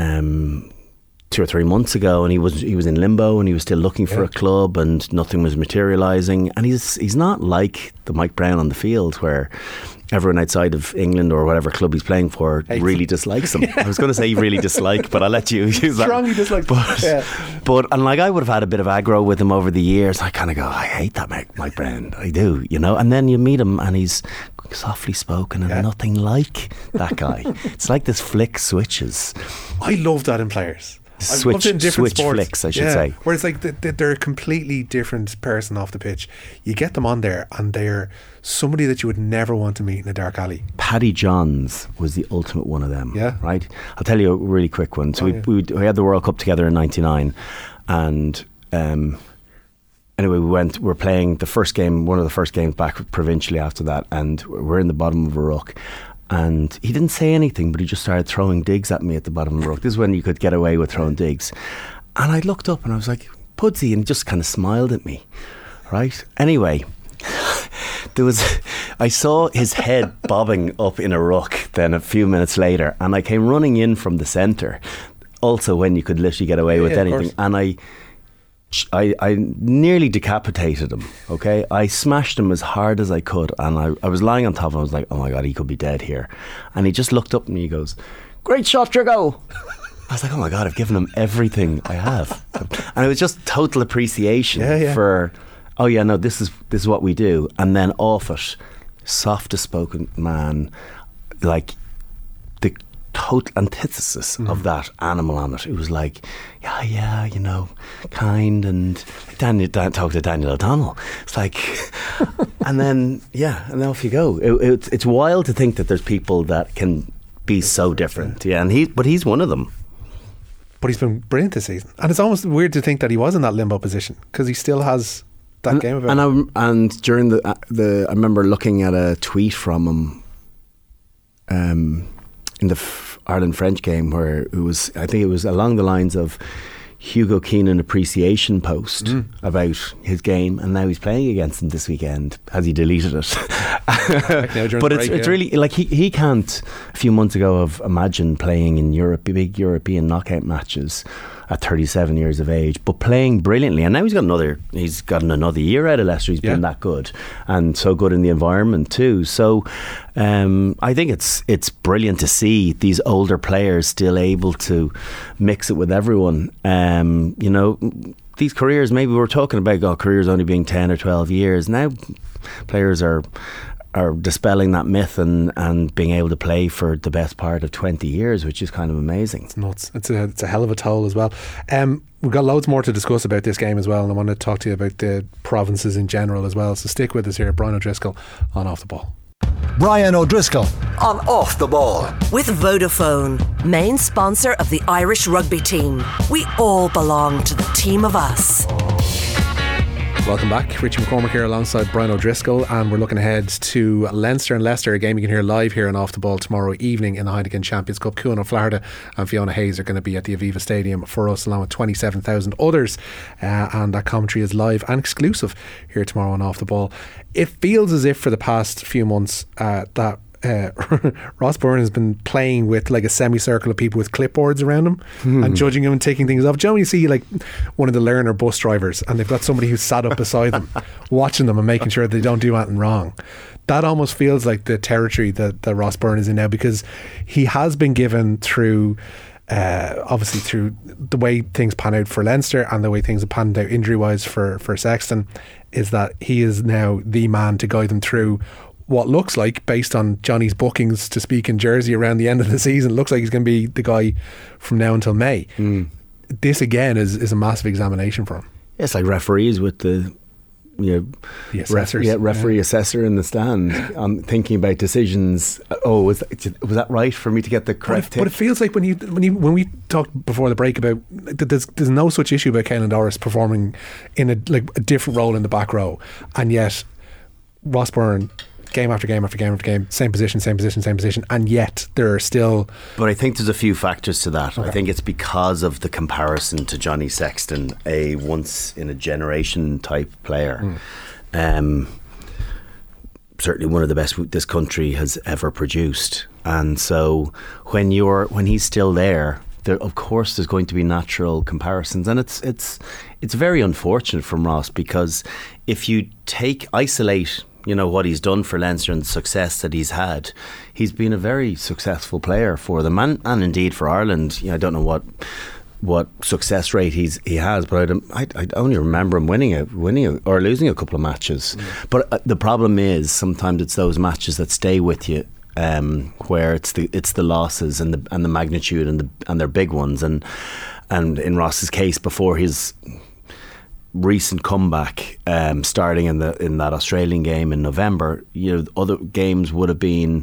2 or 3 months ago, and he was in limbo, and he was still looking for a club, and nothing was materialising. And he's not like the Mike Brown on the field where everyone outside of England or whatever club he's playing for really dislikes him. I was going to say really dislike, but I'll let you use that. Strongly dislike. But I would have had a bit of aggro with him over the years. I kind of go, I hate that Mike Brown. I do, And then you meet him, and he's softly spoken and nothing like that guy. It's like this flick switches. I love that in players. Switch flicks, I should say. Where it's like they're a completely different person off the pitch. You get them on there, and they're somebody that you would never want to meet in a dark alley. Paddy Johns was the ultimate one of them. Yeah. Right? I'll tell you a really quick one. So we had the World Cup together in 99, and anyway, we're playing the first game, one of the first games back provincially after that, and we're in the bottom of a ruck. And he didn't say anything, but he just started throwing digs at me at the bottom of the ruck. This is when you could get away with throwing digs. And I looked up and I was like, Pudsey, and he just kind of smiled at me. Right? Anyway, I saw his head bobbing up in a ruck then a few minutes later, and I came running in from the centre, also when you could literally get away with anything. And I nearly decapitated him. Okay, I smashed him as hard as I could, and I was lying on top of him. I was like, oh my God, he could be dead here. And he just looked up and he goes, great shot, Drago. I was like, oh my God, I've given him everything I have. And it was just total appreciation for, oh yeah, no, this is what we do. And then off it, softest spoken man, like the total antithesis of that animal on it. It was like, yeah, you know, kind, and talk to Daniel O'Donnell. It's like, and then off you go. It's wild to think that there's people that can be so different. Yeah, and but he's one of them. But he's been brilliant this season, and it's almost weird to think that he was in that limbo position because he still has that game about him. And during the I remember looking at a tweet from him in the Ireland French game where I think it was along the lines of Hugo Keenan appreciation post about his game, and now he's playing against him this weekend. Has he deleted it? But it's really like he can't a few months ago have imagined playing in big European knockout matches at 37 years of age, but playing brilliantly. And now he's gotten another year out of Leicester. He's been that good, and so good in the environment too. So I think it's brilliant to see these older players still able to mix it with everyone. You know, these careers, maybe we're talking about careers only being 10 or 12 years. Now players are dispelling that myth and being able to play for the best part of 20 years, which is kind of amazing. It's nuts. It's a hell of a toll as well. We've got loads more to discuss about this game as well, and I want to talk to you about the provinces in general as well. So stick with us here. Brian O'Driscoll on Off the Ball. Brian O'Driscoll on Off the Ball. With Vodafone, main sponsor of the Irish rugby team. We all belong to the team of us. Welcome back. Richie McCormick here alongside Brian O'Driscoll, and we're looking ahead to Leinster and Leicester, a game you can hear live here on Off the Ball tomorrow evening in the Heineken Champions Cup. Cuan O'Flaherty and Fiona Hayes are going to be at the Aviva Stadium for us, along with 27,000 others, and that commentary is live and exclusive here tomorrow on Off the Ball. It feels as if for the past few months that Ross Byrne has been playing with like a semicircle of people with clipboards around him and judging him and taking things off. Do you know when you see like one of the learner bus drivers and they've got somebody who's sat up beside them watching them and making sure they don't do anything wrong? That almost feels like the territory that Ross Byrne is in now, because he has been given through obviously through the way things pan out for Leinster and the way things have panned out injury wise for Sexton, is that he is now the man to guide them through what looks like, based on Johnny's bookings to speak in Jersey around the end of the season, looks like he's going to be the guy from now until May. This again is a massive examination for him. It's like referees with the assessors. Referee assessor in the stand. I'm thinking about decisions. Oh, was that right for me to get the correct tip? But it feels like when we talked before the break about there's no such issue about Caelan Doris performing in a different role in the back row, and yet Ross Byrne, game after game after game after game, same position, and yet there are still... But I think there's a few factors to that. Okay. I think it's because of the comparison to Johnny Sexton, a once in a generation type player. Certainly one of the best this country has ever produced. And so when he's still there, of course there's going to be natural comparisons, and it's very unfortunate from Ross, because if you isolate what he's done for Leinster and the success that he's had, he's been a very successful player for them, and indeed for Ireland. I don't know what success rate he has, but I only remember him winning or losing a couple of matches. But the problem is sometimes it's those matches that stay with you, where it's the losses and the magnitude and they're big ones, and in Ross's case, before his recent comeback, starting in that Australian game in November, other games would have been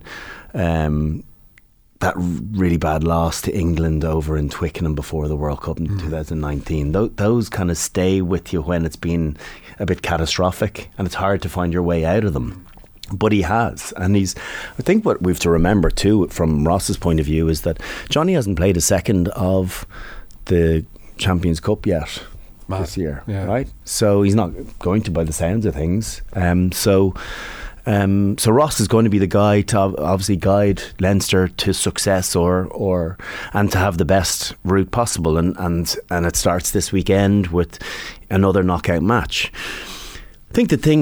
that really bad loss to England over in Twickenham before the World Cup in 2019. Those kind of stay with you when it's been a bit catastrophic, and it's hard to find your way out of them. But he has, and I think what we've to remember too, from Ross's point of view, is that Johnny hasn't played a second of the Champions Cup yet. This year, right? So he's not going to, by the sounds of things. So Ross is going to be the guy to obviously guide Leinster to success, and to have the best route possible. And it starts this weekend with another knockout match. I think the thing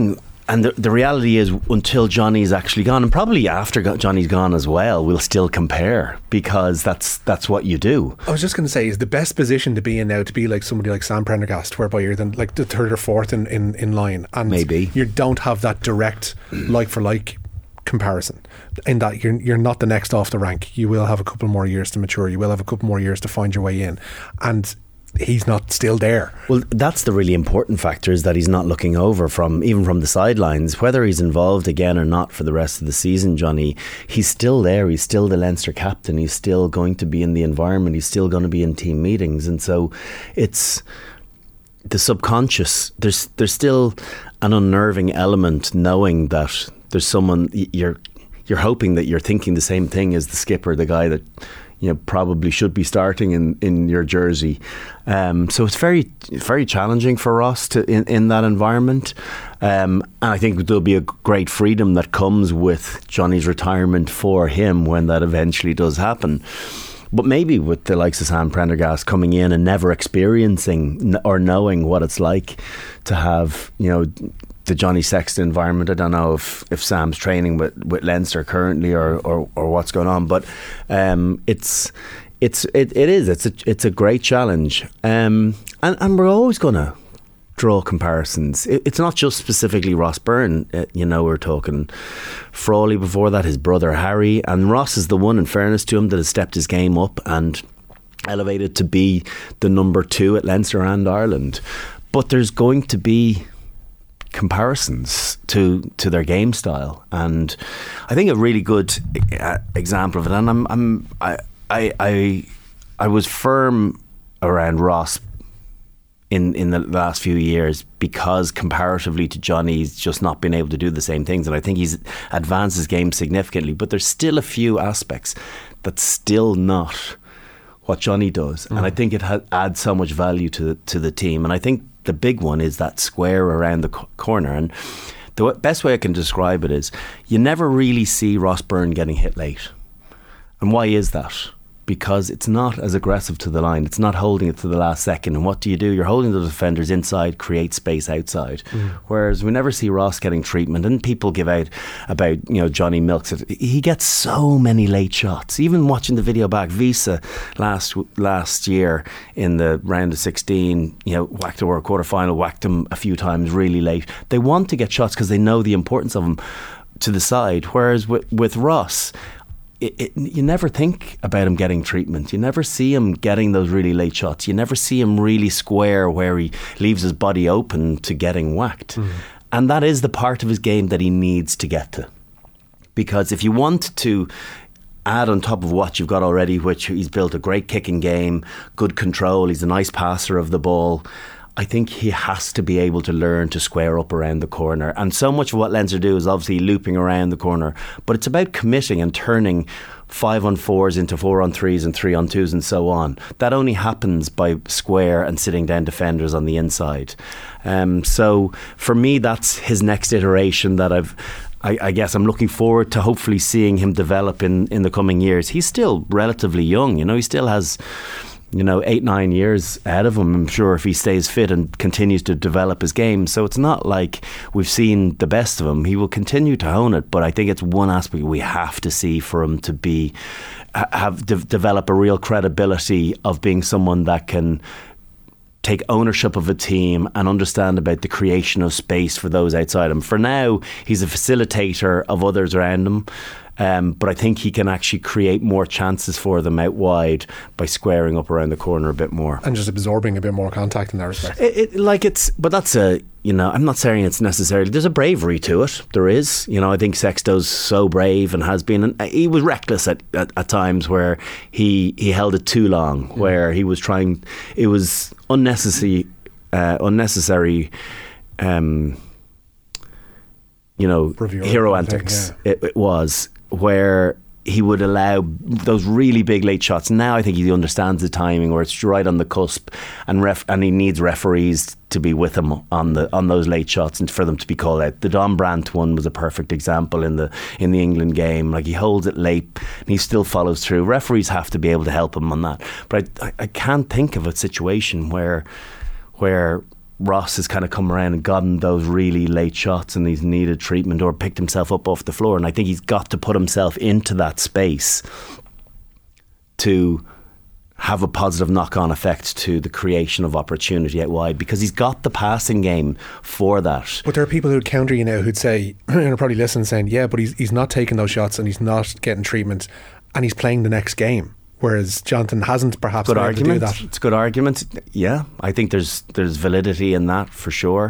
And the reality is, until Johnny's actually gone, and probably after Johnny's gone as well, we'll still compare, because that's what you do. I was just going to say, is the best position to be in now to be like somebody like Sam Prendergast, whereby you're then like the third or fourth in line, and maybe you don't have that direct like for like comparison, in that you're not the next off the rank. You will have a couple more years to mature. You will have a couple more years to find your way in, and he's not still there. Well, that's the really important factor, is that he's not looking over even from the sidelines. Whether he's involved again or not for the rest of the season, Johnny, he's still there. He's still the Leinster captain. He's still going to be in the environment. He's still going to be in team meetings. And so it's the subconscious. There's still an unnerving element, knowing that there's someone you're hoping that you're thinking the same thing as the skipper, the guy that probably should be starting in your jersey. So it's very, very challenging for Ross in that environment. And I think there'll be a great freedom that comes with Johnny's retirement for him when that eventually does happen. But maybe with the likes of Sam Prendergast coming in and never experiencing or knowing what it's like to have, the Johnny Sexton environment. I don't know if Sam's training with Leinster currently or what's going on, but it's a great challenge, and we're always going to draw comparisons. It's not just specifically Ross Byrne. We're talking Frawley before that, his brother Harry, and Ross is the one, in fairness to him, that has stepped his game up and elevated to be the number 2 at Leinster and Ireland. But there's going to be comparisons to their game style, and I think a really good example of it, and I was firm around Ross in the last few years, because comparatively to Johnny, he's just not been able to do the same things, and I think he's advanced his game significantly, but there's still a few aspects that's still not what Johnny does, and I think it adds so much value to the team. And I think the big one is that square around the corner, and the best way I can describe it is, you never really see Ross Byrne getting hit late. And why is that? Because it's not as aggressive to the line. It's not holding it to the last second. And what do? You're holding the defenders inside, create space outside. Whereas we never see Ross getting treatment. And people give out about, Johnny milks it. He gets so many late shots. Even watching the video back, Visa last year in the round of 16, whacked a World quarter final, whacked him a few times really late. They want to get shots because they know the importance of him to the side. Whereas with Ross, you never think about him getting treatment. You never see him getting those really late shots. You never see him really square where he leaves his body open to getting whacked. And that is the part of his game that he needs to get to. Because if you want to add on top of what you've got already, which he's built a great kicking game, good control, he's a nice passer of the ball, I think he has to be able to learn to square up around the corner. And so much of what Leinster do is obviously looping around the corner, but it's about committing and turning 5-on-4s into 4-on-3s and 3-on-2s and so on. That only happens by square and sitting down defenders on the inside. So for me, that's his next iteration that I guess I'm looking forward to hopefully seeing him develop in the coming years. He's still relatively young, he still has 8-9 years ahead of him, I'm sure, if he stays fit and continues to develop his game. So it's not like we've seen the best of him. He will continue to hone it, but I think it's one aspect we have to see for him to develop a real credibility of being someone that can take ownership of a team and understand about the creation of space for those outside him. For now, he's a facilitator of others around him. But I think he can actually create more chances for them out wide by squaring up around the corner a bit more and just absorbing a bit more contact in that respect. But that's I'm not saying it's necessarily. There's a bravery to it. There is. I think Sexto's so brave and has been. And he was reckless at times where he held it too long, where he was trying. It was unnecessary. Hero antics. Yeah. It was. Where he would allow those really big late shots. Now I think he understands the timing, where it's right on the cusp, and he needs referees to be with him on those late shots and for them to be called out. The Don Brandt one was a perfect example in the England game. Like, he holds it late and he still follows through. Referees have to be able to help him on that. But I can't think of a situation where Ross has kind of come around and gotten those really late shots and he's needed treatment or picked himself up off the floor, and I think he's got to put himself into that space to have a positive knock-on effect to the creation of opportunity out wide, because he's got the passing game for that. But there are people who'd counter you now who'd say, and are probably listening, saying, yeah, but he's not taking those shots and he's not getting treatment and he's playing the next game, whereas Jonathan hasn't perhaps been able to do that. It's a good argument. Yeah, I think there's validity in that for sure.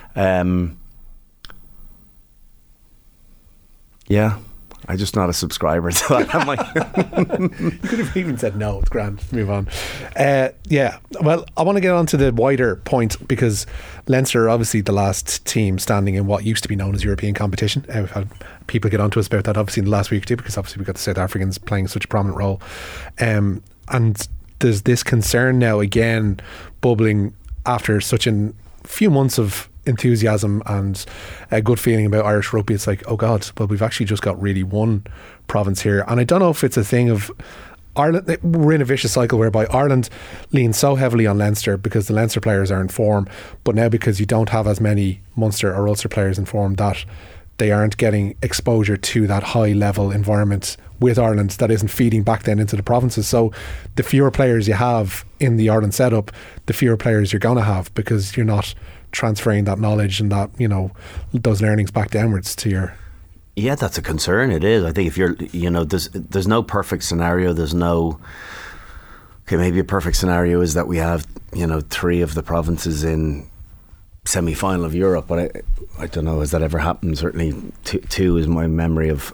Yeah, I'm just not a subscriber to that, am I? You could have even said no. It's grand. Move on. Yeah, well, I want to get on to the wider point, because Leinster are obviously the last team standing in what used to be known as European competition. We've had people get on to us about that obviously in the last week or two, because obviously we've got the South Africans playing such a prominent role. And there's this concern now again bubbling after such a few months of enthusiasm and a good feeling about Irish rugby. It's like, oh God, well, we've actually just got really one province here. And I don't know if it's a thing of Ireland. We're in a vicious cycle whereby Ireland leans so heavily on Leinster because the Leinster players are in form, but now because you don't have as many Munster or Ulster players in form, that they aren't getting exposure to that high level environment with Ireland that isn't feeding back then into the provinces. So the fewer players you have in the Ireland setup, the fewer players you're going to have, because you're not transferring that knowledge and that, you know, those learnings back downwards to your... Yeah, that's a concern. It is. I think if you're, you know, there's no perfect scenario. There's no... Okay, maybe a perfect scenario is that we have, you know, 3 of the provinces in semi-final of Europe, but I don't know, has that ever happened? Certainly 2 is my memory of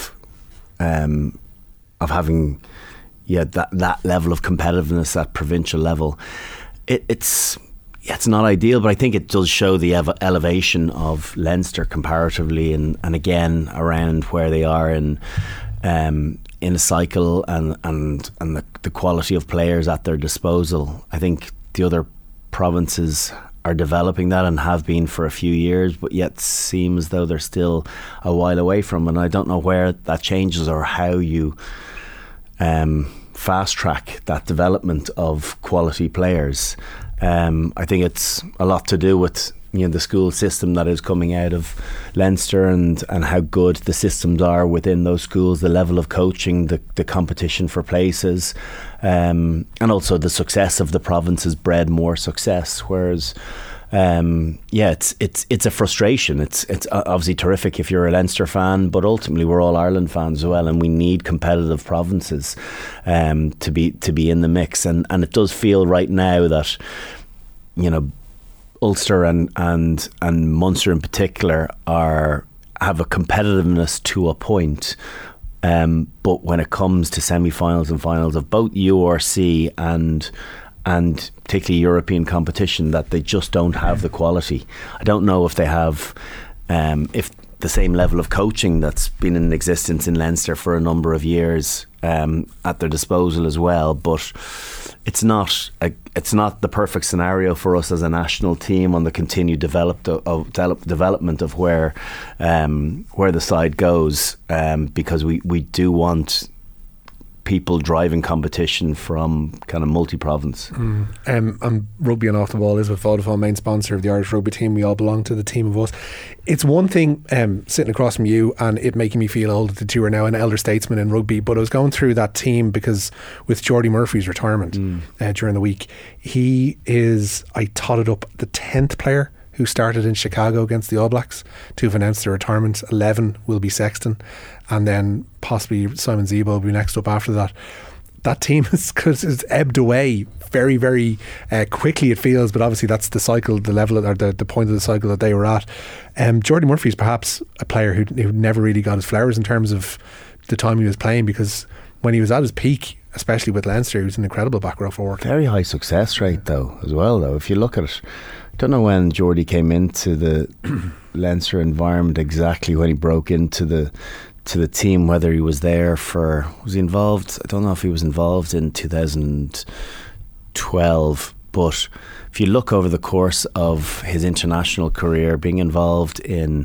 having that level of competitiveness at provincial level. It's not ideal, but I think it does show the elevation of Leinster comparatively, and again around where they are in a cycle and the quality of players at their disposal. I think the other provinces are developing that and have been for a few years, but yet seem as though they're still a while away from, and I don't know where that changes or how you fast track that development of quality players. I think it's a lot to do with, you know, the school system that is coming out of Leinster and how good the systems are within those schools, the level of coaching, the competition for places, and also the success of the province has bred more success. Whereas, it's a frustration. It's obviously terrific if you're a Leinster fan, but ultimately we're all Ireland fans as well, and we need competitive provinces to be in the mix. And it does feel right now that, you know, Ulster and Munster in particular have a competitiveness to a point, but when it comes to semi-finals and finals of both URC and particularly European competition, that they just don't have the quality. I don't know if they have if the same level of coaching that's been in existence in Leinster for a number of years at their disposal as well, but it's not the perfect scenario for us as a national team on the continued development of where the side goes, because we do want people driving competition from kind of multi-province. And Rugby and Off the Ball is with Vodafone, main sponsor of the Irish rugby team. We all belong to the team of us. It's one thing sitting across from you and it making me feel old that the two are now an elder statesman in rugby, but I was going through that team because with Jordy Murphy's retirement during the week, he is, I totted up, the 10th player who started in Chicago against the All Blacks to have announced their retirement. 11 will be Sexton, and then possibly Simon Zebo will be next up after that. That team is ebbed away very, very quickly, it feels, but obviously that's the cycle, the level, or the point of the cycle that they were at. Jordy Murphy is perhaps a player who never really got his flowers in terms of the time he was playing, because when he was at his peak, especially with Leinster, he was an incredible back row forward. Very high success rate though, as well though. If you look at it, I don't know when Jordy came into the Leinster environment exactly, when he broke into the team, whether he was he involved, I don't know if he was involved in 2012, but if you look over the course of his international career, being involved in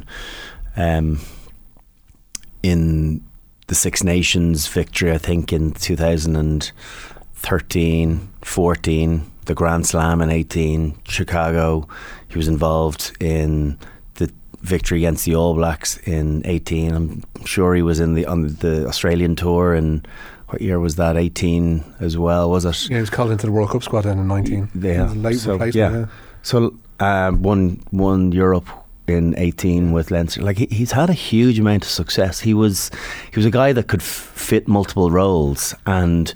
the Six Nations victory, I think in 2000 and 13, 14, the Grand Slam in 18, Chicago. He was involved in the victory against the All Blacks in 18. I'm sure he was on the Australian tour, and what year was that? 18 as well, was it? Yeah, he was called into the World Cup squad then in 19. Yeah. Late replacement. So won Europe in 18 with Leinster. Like he's had a huge amount of success. He was a guy that could fit multiple roles, and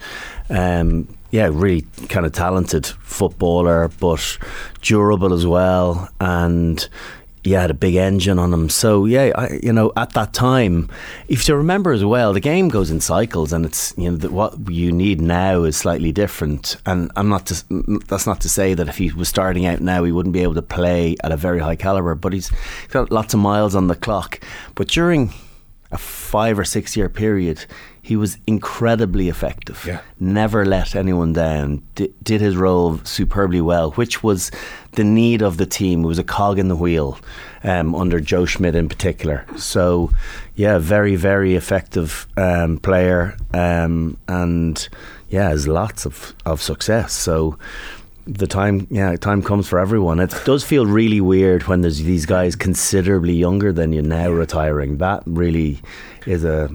really kind of talented footballer, but durable as well, and had a big engine on him. So at that time, if you remember as well, the game goes in cycles, and it's what you need now is slightly different. And that's not to say that if he was starting out now, he wouldn't be able to play at a very high caliber. But he's got lots of miles on the clock. But during a 5 or 6 year period, he was incredibly effective. Yeah. Never let anyone down. Did his role superbly well, which was the need of the team. It was a cog in the wheel under Joe Schmidt in particular. So, very, very effective player, and has lots of success. So the time comes for everyone. It does feel really weird when there's these guys considerably younger than you now retiring. That really is a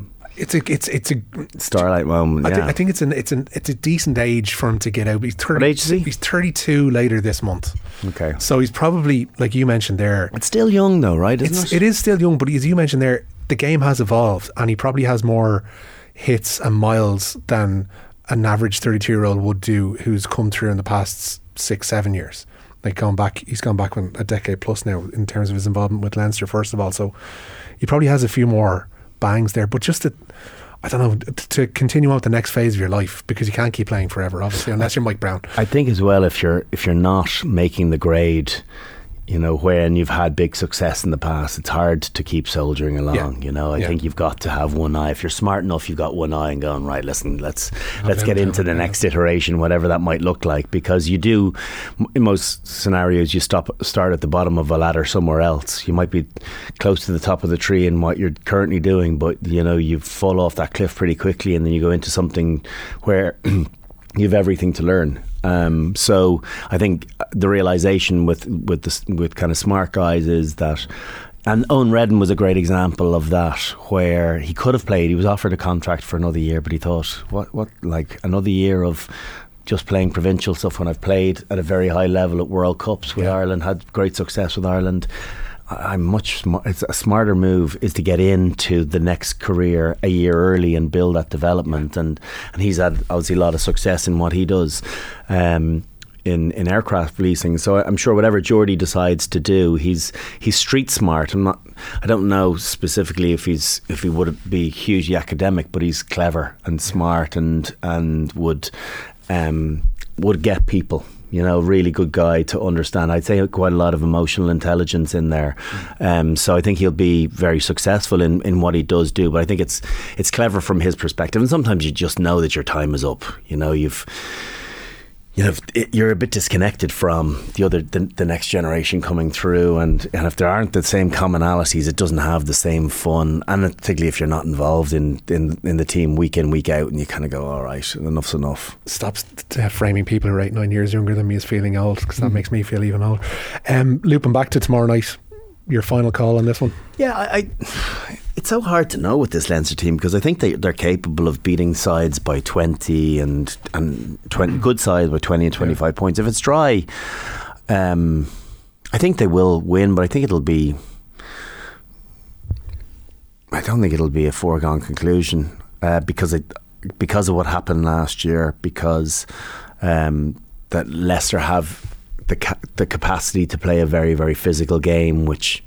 starlight moment. I think it's a decent age for him to get out. He's 30, what age is he? He's 32 later this month. Okay, so he's probably, like you mentioned there, it's still young though, right? Isn't it? It is still young, but as you mentioned there, the game has evolved, and he probably has more hits and miles than an average 32-year-old would do, who's come through in the past 6-7 years. Like he's gone back a decade plus now in terms of his involvement with Leinster, first of all. So he probably has a few more bangs there, but just to continue on with the next phase of your life, because you can't keep playing forever, obviously, unless you're Mike Brown. I think as well, if you're not making the grade, when you've had big success in the past, it's hard to keep soldiering along. I think you've got to have one eye. If you're smart enough, you've got one eye and going, right, listen, let's get into the next iteration, whatever that might look like, because you do, in most scenarios, you start at the bottom of a ladder somewhere else. You might be close to the top of the tree in what you're currently doing, but you fall off that cliff pretty quickly, and then you go into something where you have everything to learn. So I think the realisation with kind of smart guys is that, and Owen Redden was a great example of that, where he could have played. He was offered a contract for another year, but he thought, what like another year of just playing provincial stuff when I've played at a very high level at World Cups with Ireland, had great success with Ireland. It's a smarter move is to get into the next career a year early and build that development, and he's had obviously a lot of success in what he does in aircraft leasing. So I'm sure whatever Geordie decides to do, he's street smart. I don't know specifically if he would be hugely academic, but he's clever and smart and would get people. Really good guy to understand. I'd say quite a lot of emotional intelligence in there. So I think he'll be very successful in what he does do. But I think it's clever from his perspective. And sometimes you just know that your time is up. You're a bit disconnected from the next generation coming through, and if there aren't the same commonalities, it doesn't have the same fun, and particularly if you're not involved in the team week in, week out, and you kind of go, all right, enough's enough. Stop framing people who are 8-9 years younger than me as feeling old, because that makes me feel even older. Looping back to tomorrow night, your final call on this one? Yeah, it's so hard to know with this Leinster team, because I think they're capable of beating sides by 20 and 20, good sides by 20 and 25 points. If it's dry, I think they will win, but I think I don't think it'll be a foregone conclusion, because of what happened last year, because that Leicester have the capacity to play a very, very physical game, which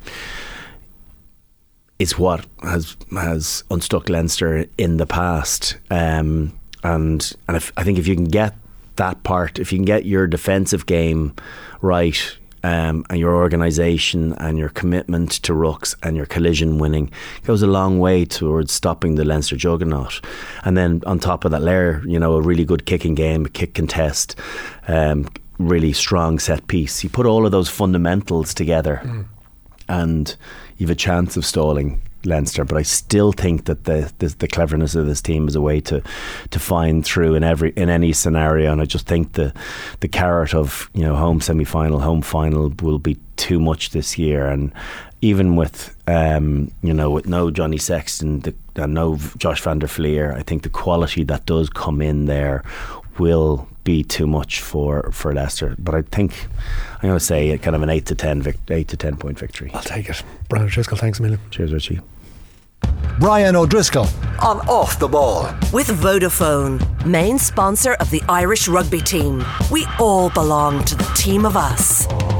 is what has unstuck Leinster in the past. And I think if you can get that part, if you can get your defensive game right, and your organisation and your commitment to rucks and your collision winning, goes a long way towards stopping the Leinster juggernaut. And then on top of that layer, a really good kicking game, a kick contest, really strong set piece. You put all of those fundamentals together and you've a chance of stalling Leinster, but I still think that the cleverness of this team is a way to find through in any scenario. And I just think the carrot of home semi-final, home final will be too much this year. And even with with no Johnny Sexton and no Josh van der Fleer, I think the quality that does come in there will be too much for Leicester. But I think I'm going to say kind of an 8 to 10 point victory. I'll take it. Brian O'Driscoll, thanks a million. Cheers, Richie. Brian O'Driscoll on Off the Ball. With Vodafone, main sponsor of the Irish rugby team. We all belong to the team of us.